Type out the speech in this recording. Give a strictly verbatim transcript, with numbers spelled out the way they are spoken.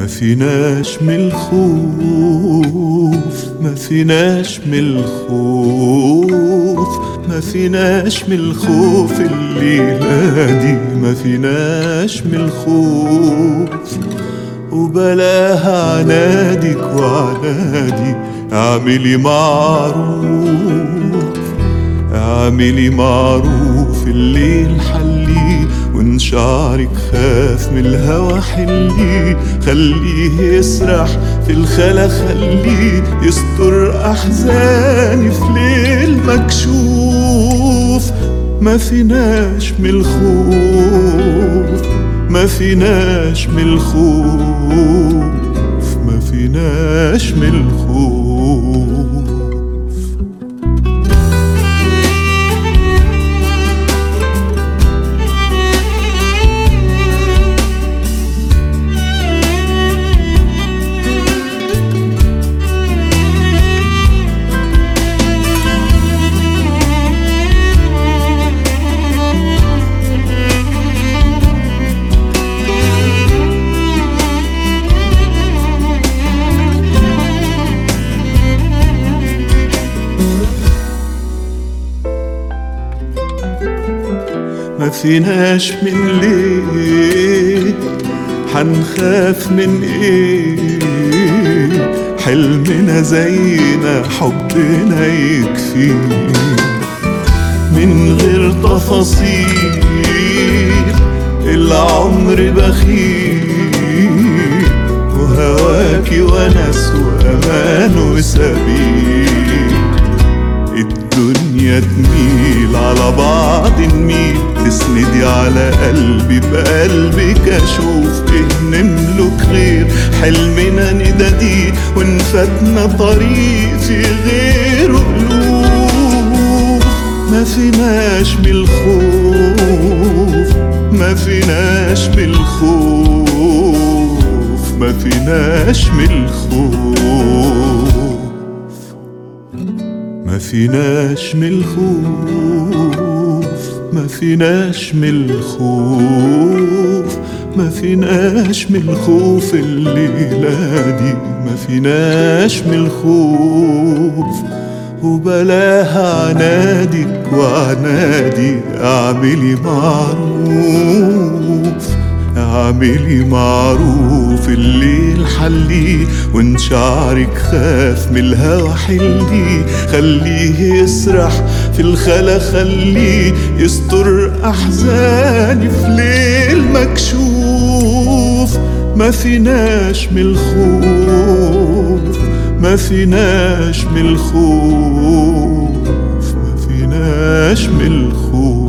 فيناش من الخوف، ما فيناش من الخوف، ما فيناش من الخوف الليلة دي، ما فيناش من الخوف. وبلاها عنادك وعنادي، اعملي معروف، اعملي معروف الليل حلي، وان شعرك خاف من الهوى حلي، خليه يسرح في الخلا، خليه يستر احزاني في ليل مكشوف. ما فيناش من الخوف، ما فيناش من الخوف، ما فيناش من الخوف. ما فيناش من ليه، حنخاف من ايه؟ حلمنا زينا حبنا يكفي، من غير تفاصيل العمر بخيل، وهواكي وناس وامان وسبيل. الدنيا تميل على بعض نميل، تسندي على قلبي بقلبك اشوف ايه نملك غير حلمنا نداديه، ونفتنا طريق في غير قلوب. ما فيناش من الخوف، ما فيناش من الخوف، ما فيناش من الخوف، ما فيناش من الخوف، ما فيناش من الخوف، ما فيناش من الخوف الليلة دي، ما فيناش من الخوف. وبلاها عنادك وعنادي، اعملي معروف، اعملي معروف الليل حلي، وان شعرك خاف من الهوى حلي، خليه يسرح في الخلا، خليه يستر احزاني في ليل مكشوف. ما فيناش من الخوف، ما فيناش من الخوف، ما فيناش من الخوف.